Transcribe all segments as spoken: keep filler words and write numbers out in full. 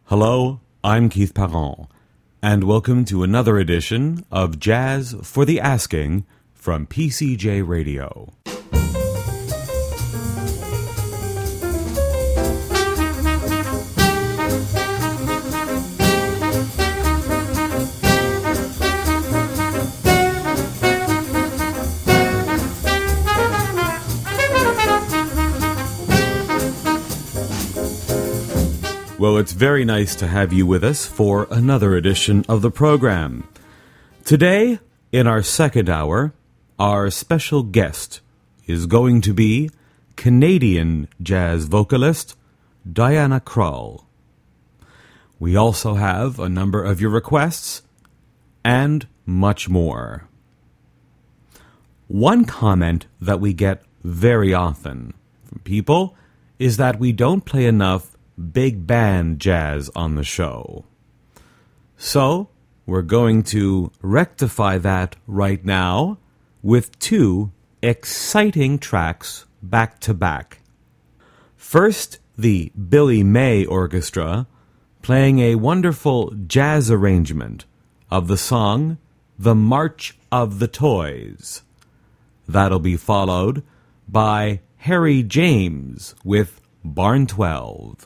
Hello, I'm Keith Parent, and welcome to another edition of Jazz for the Asking from P C J Radio. Well, it's very nice to have you with us for another edition of the program. Today, in our second hour, our special guest is going to be Canadian jazz vocalist Diana Krall. We also have a number of your requests and much more. One comment that we get very often from people is that we don't play enough big band jazz on the show. So, we're going to rectify that right now with two exciting tracks back to back. First, the Billy May Orchestra playing a wonderful jazz arrangement of the song The March of the Toys. That'll be followed by Harry James with Barn twelve.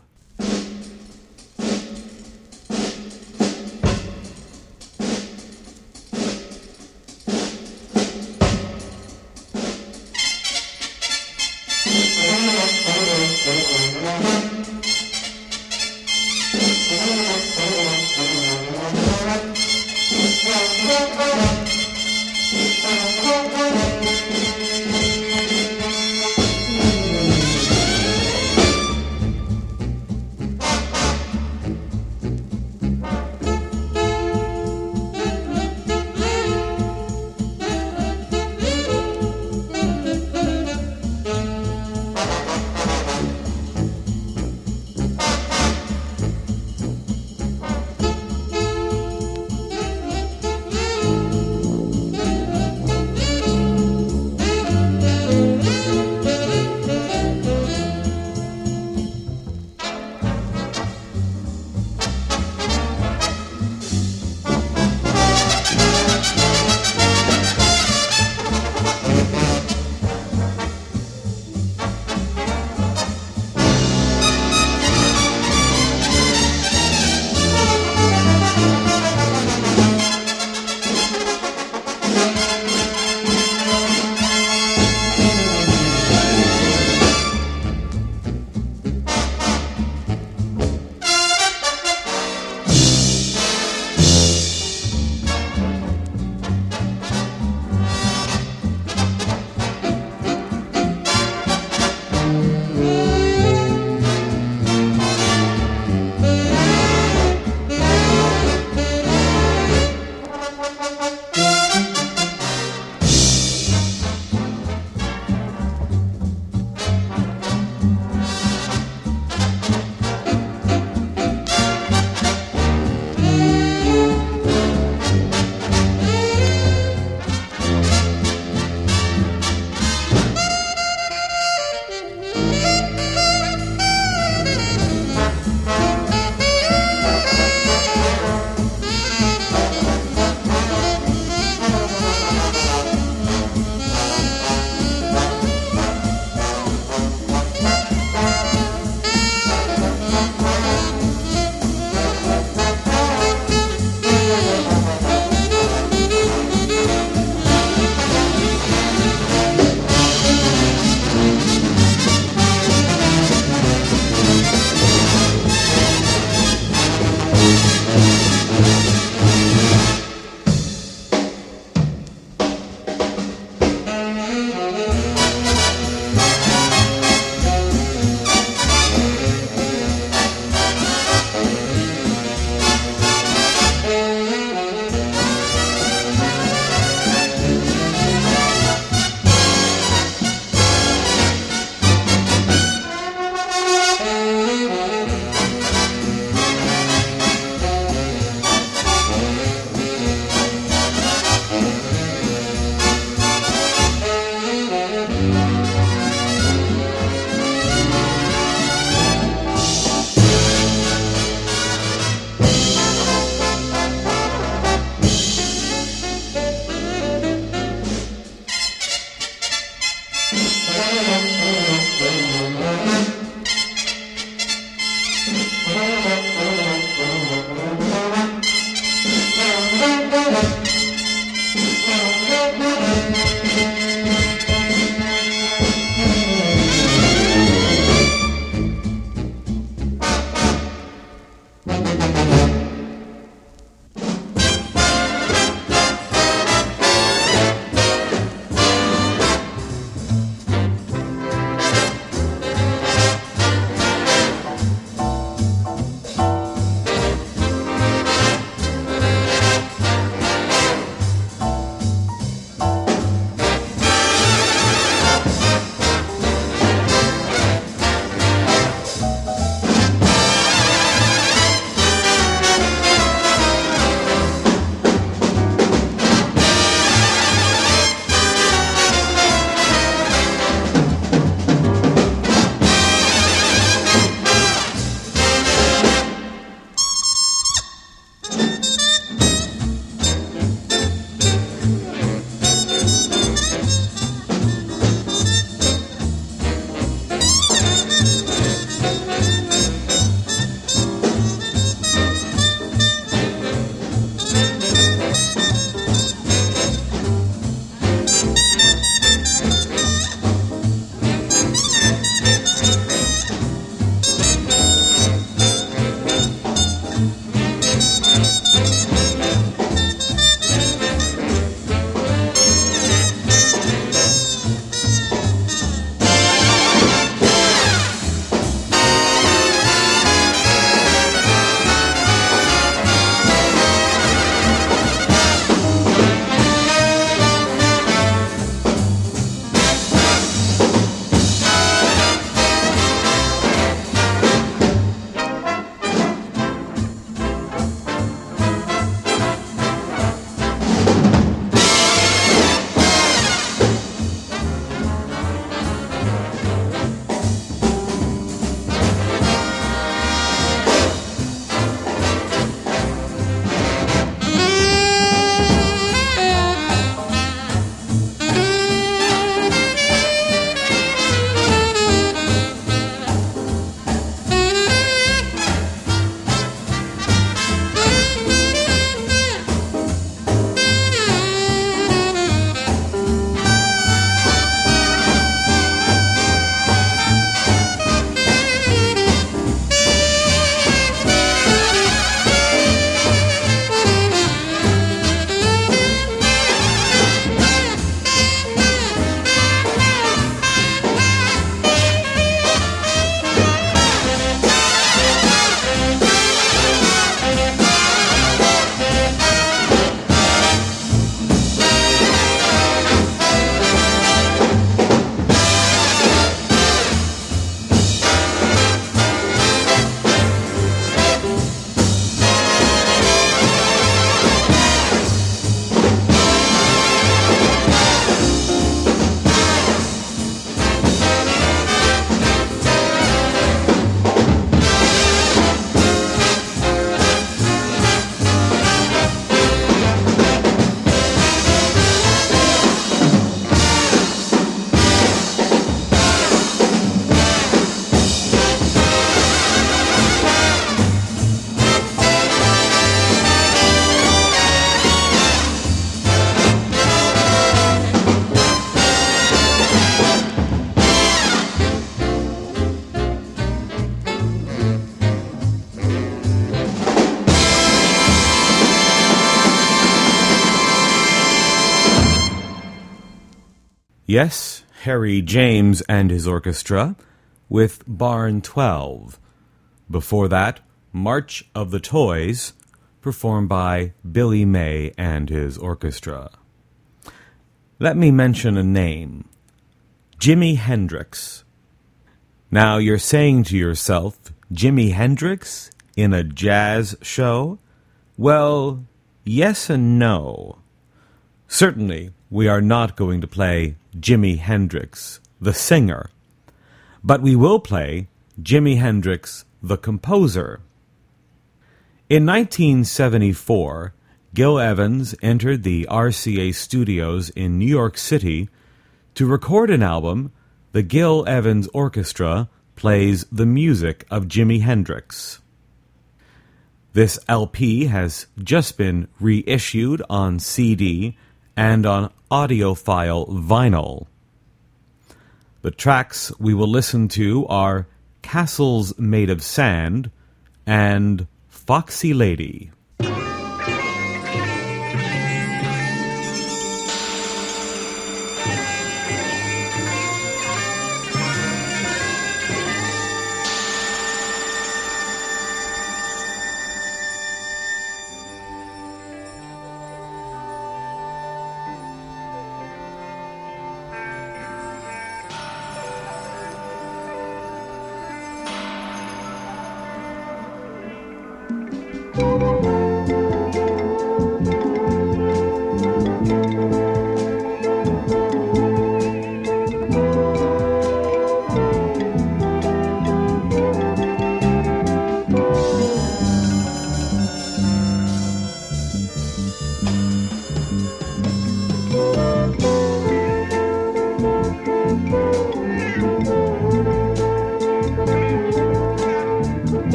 Yes, Harry James and his orchestra with Barn twelve. Before that, March of the Toys, performed by Billy May and his orchestra. Let me mention a name, Jimi Hendrix. Now you're saying to yourself, Jimi Hendrix in a jazz show? Well, yes and no. Certainly, we are not going to play Jimi Hendrix, the singer, but we will play Jimi Hendrix, the composer. In nineteen seventy-four, Gil Evans entered the R C A studios in New York City to record an album. The Gil Evans Orchestra plays the music of Jimi Hendrix. This L P has just been reissued on C D and on audiophile vinyl. The tracks we will listen to are Castles Made of Sand and Foxy Lady.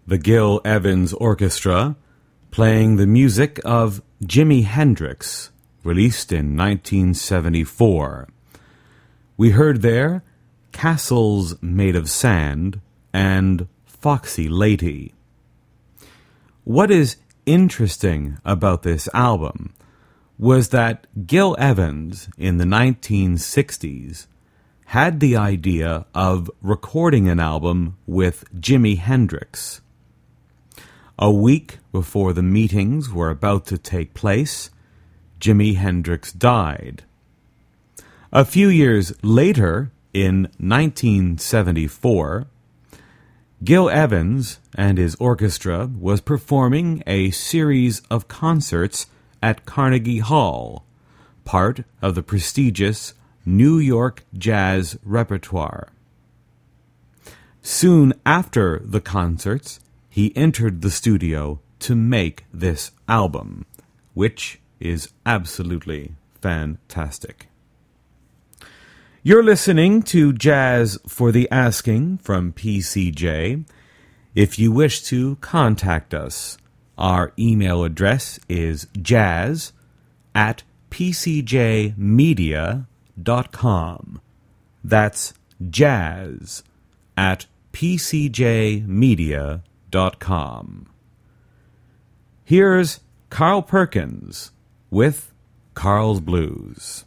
the Gil Evans Orchestra, playing the music of Jimi Hendrix, released in nineteen seventy-four. We heard there Castles Made of Sand and Foxy Lady. What is interesting about this album was that Gil Evans in the nineteen sixties had the idea of recording an album with Jimi Hendrix. A week before the meetings were about to take place, Jimi Hendrix died. A few years later, in nineteen seventy-four, Gil Evans and his orchestra was performing a series of concerts at Carnegie Hall, part of the prestigious New York Jazz Repertoire. Soon after the concerts, he entered the studio to make this album, which is absolutely fantastic. You're listening to Jazz for the Asking from P C J. If you wish to contact us, our email address is jazz at p c j media dot com. That's jazz at p c j media dot com. Here's Carl Perkins with Carl's Blues.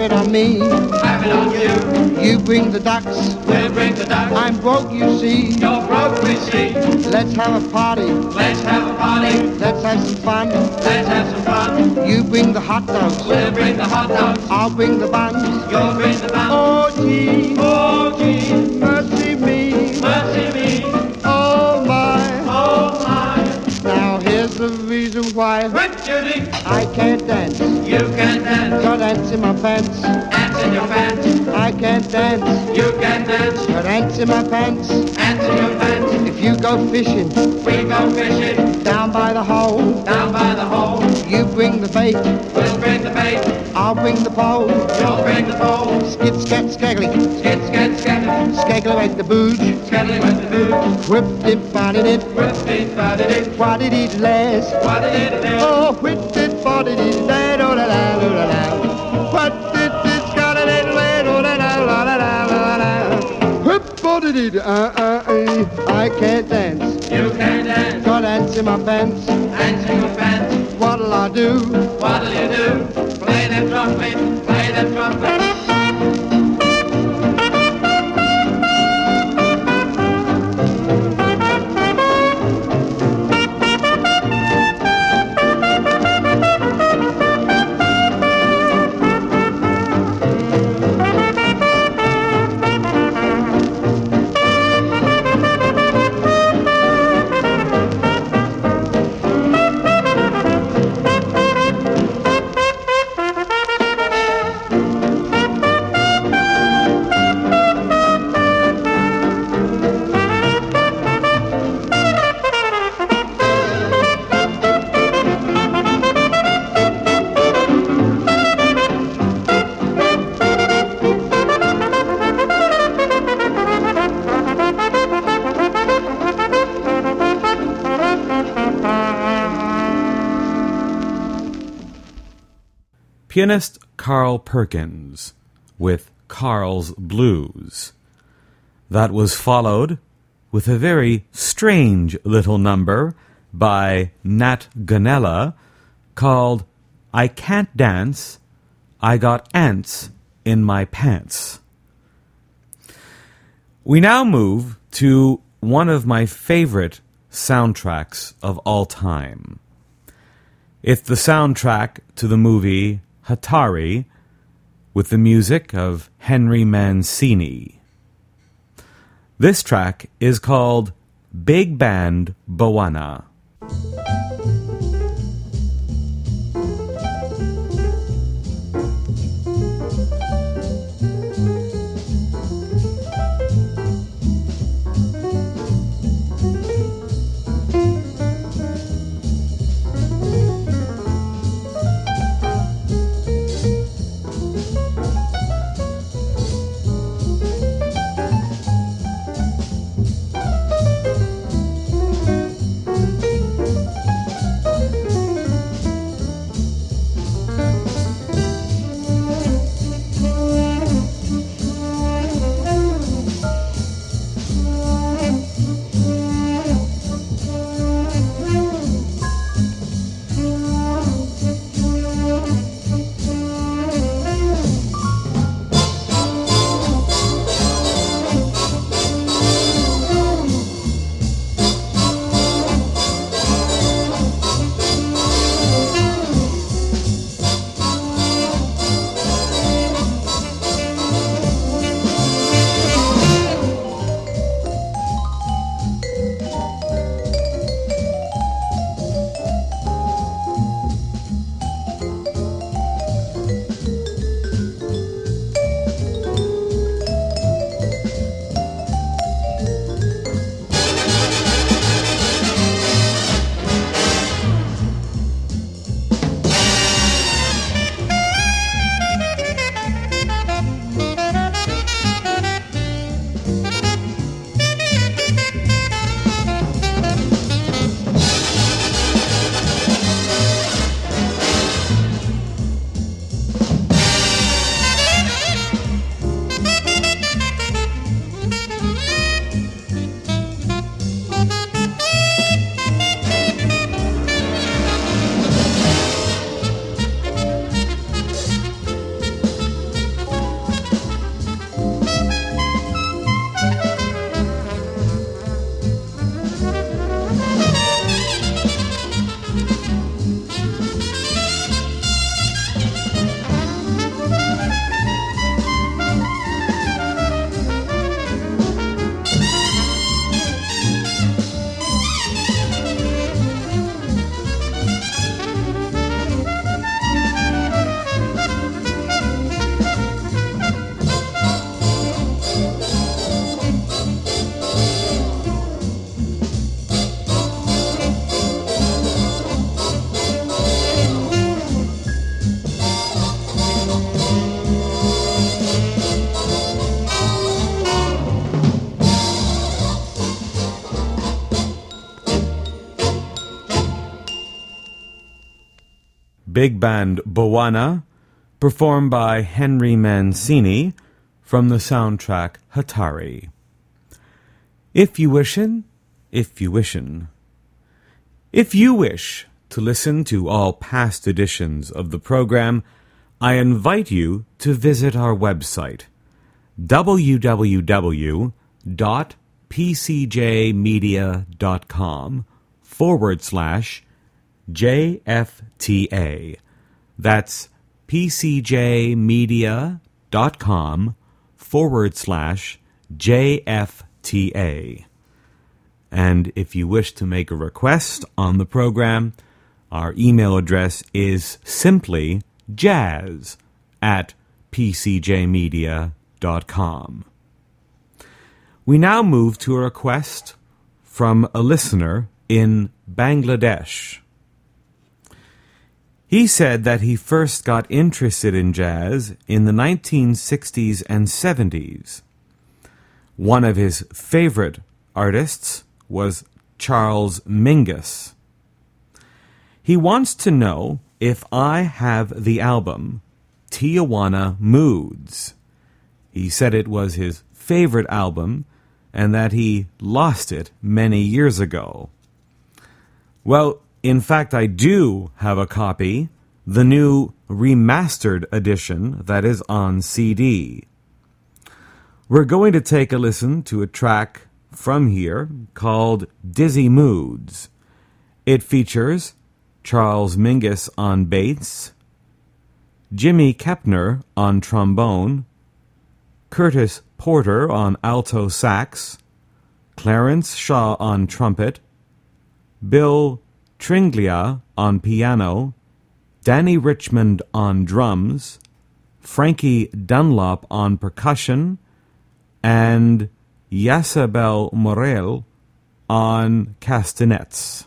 it on me. Have it on you. You bring the ducks. We'll bring the ducks. I'm broke, you see. You're broke, we see. Let's have a party. Let's have a party. Let's have some fun. Let's have some fun. You bring the hot dogs. We'll bring the hot dogs. I'll bring the buns. You'll bring the buns. Oh, gee. Oh, gee. Mercy me. Mercy me. Oh, my. Oh, my. Now here's the reason why Quick, Judy. I can't dance. You can dance. Got ants in my pants. Ants in your pants. I can't dance. You can dance. Got ants in my pants. Ants in your pants. If you go fishing We go fishing. down by the hole, Down by the hole. you bring the bait. We'll bring the bait. I'll bring the pole. You'll bring the pole. Skid, scat, scaggly. Skid, skid, skid. Skaggly like the booge. Scattering with the food. Whipped it, fatted it. Whipped it, fatted it. What did it last? What did it do? Oh, whipped it, fatted it. La, la, la, la, la, la. What did it, scattered it, la, la, la, la, la, la, la, la. Whip, fatted it. Uh, uh, uh. I can't dance. You can dance. Got ants in my pants. Ants in your pants. What'll I do? What'll you do? Play that trumpet. Play that trumpet. Pianist Carl Perkins with Carl's Blues. That was followed with a very strange little number by Nat Gonella called I Can't Dance, I Got Ants in My Pants. We now move to one of my favorite soundtracks of all time. It's the soundtrack to the movie Hatari, with the music of Henry Mancini. This track is called Big Band Bwana. big band Boana, performed by Henry Mancini from the soundtrack Hatari. If you wishin', if you wishin'. If you wish to listen to all past editions of the program, I invite you to visit our website, www.pcjmedia.com forward slash JFTA. That's pcjmedia.com forward slash JFTA. And if you wish to make a request on the program, our email address is simply jazz at pcjmedia.com. We now move to a request from a listener in Bangladesh. He said that he first got interested in jazz in the nineteen sixties and seventies. One of his favorite artists was Charles Mingus. He wants to know if I have the album Tijuana Moods. He said it was his favorite album and that he lost it many years ago. Well, in fact, I do have a copy, the new remastered edition that is on C D. We're going to take a listen to a track from here called Dizzy Moods. It features Charles Mingus on bass, Jimmy Kepner on trombone, Curtis Porter on alto sax, Clarence Shaw on trumpet, Bill Tringlia on piano, Danny Richmond on drums, Frankie Dunlop on percussion, and Yasabel Morel on castanets.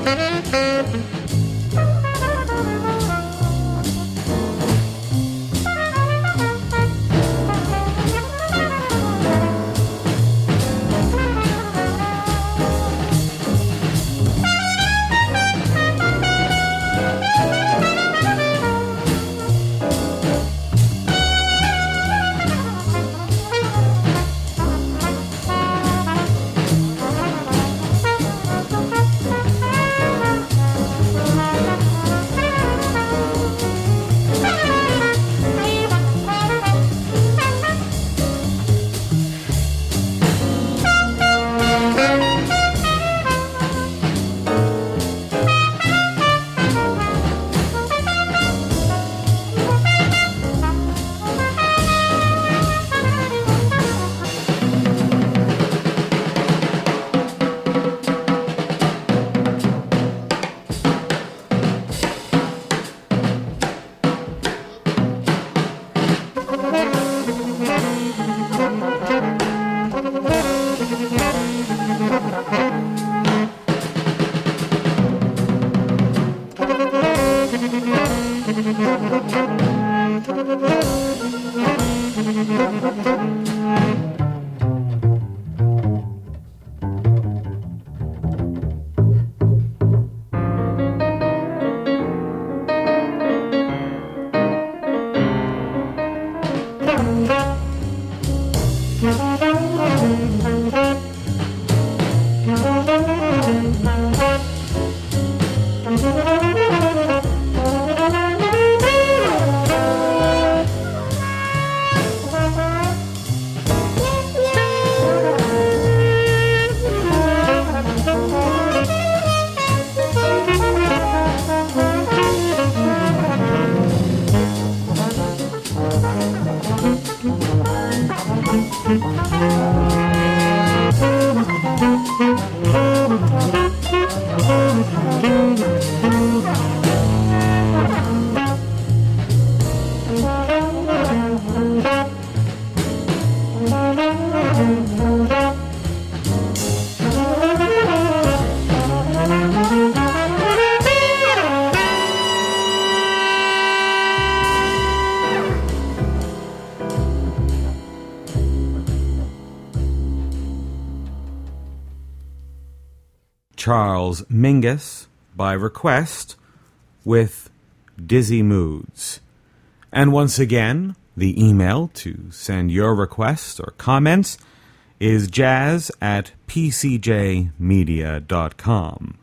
Charles Mingus, by request, with Dizzy Moods. And once again, the email to send your requests or comments is jazz at p c j media dot com.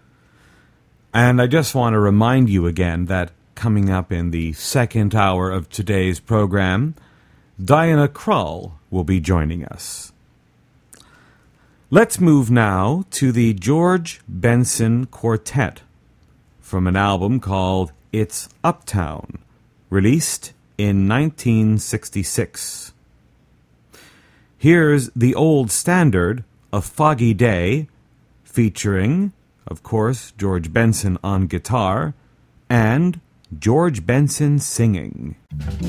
And I just want to remind you again that coming up in the second hour of today's program, Diana Krall will be joining us. Let's move now to the George Benson Quartet from an album called It's Uptown, released in nineteen sixty-six. Here's the old standard, A Foggy Day, featuring, of course, George Benson on guitar and George Benson singing.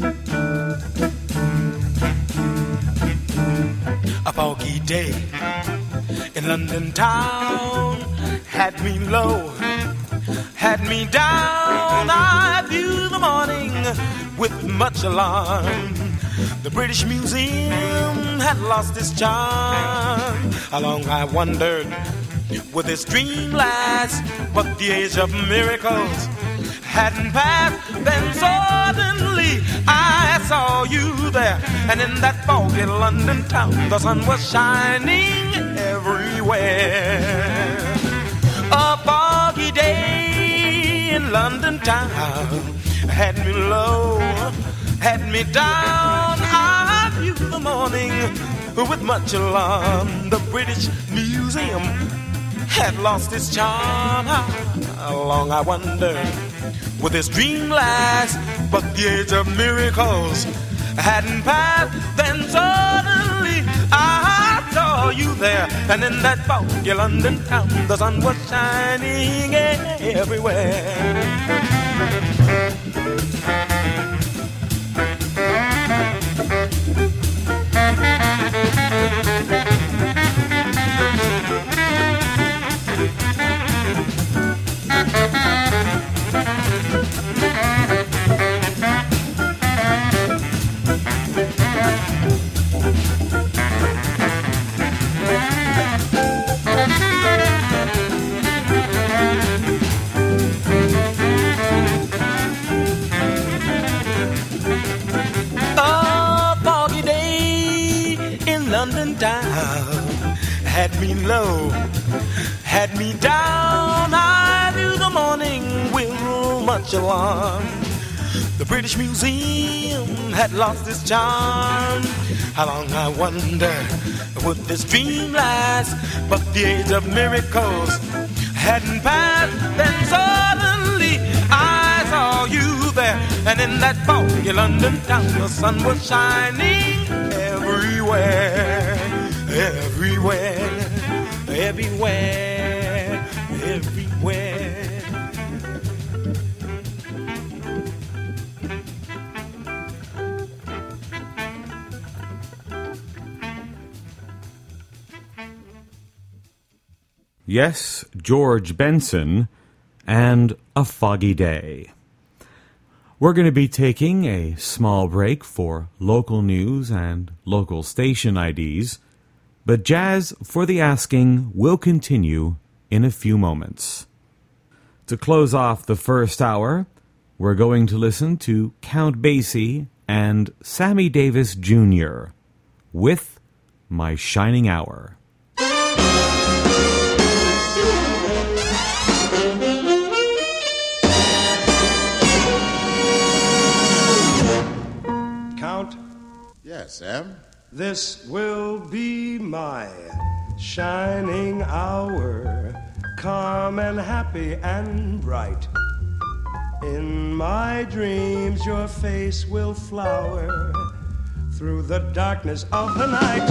A foggy day in London town had me low, had me down. I viewed the morning with much alarm. The British Museum had lost its charm. How long I wondered, would this dream last? But the age of miracles hadn't passed. Then suddenly I saw you there, and in that foggy London town the sun was shining everywhere. A foggy day in London town had me low, had me down. I viewed the morning with much alarm. The British Museum had lost its charm. How long I wondered, would this dream last? But the age of miracles hadn't passed. Then suddenly I saw you there, and in that foggy London town the sun was shining everywhere. town had me low, had me down. I knew the morning will much alarm. The British Museum had lost its charm. How long, I wonder, would this dream last? But the age of miracles hadn't passed. Then suddenly I saw you there, and in that foggy London town the sun was shining everywhere, everywhere, everywhere, everywhere. Yes, George Benson and A Foggy Day. We're going to be taking a small break for local news and local station I Ds, but Jazz for the Asking will continue in a few moments. To close off the first hour, we're going to listen to Count Basie and Sammy Davis Junior with My Shining Hour. Yes, Sam? This will be my shining hour, calm and happy and bright. In my dreams your face will flower through the darkness of the night.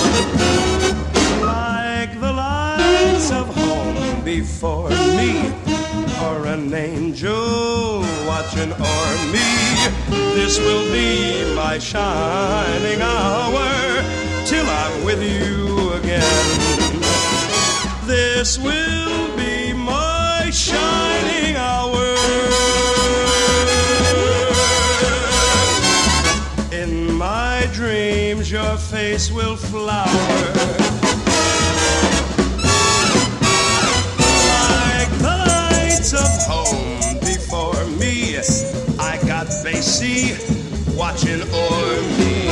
Like the lights of home before me, or an angel watching o'er me. This will be my shining hour till I'm with you again. This will be my shining hour. In my dreams your face will flower of home before me. I got Basie watching o'er me.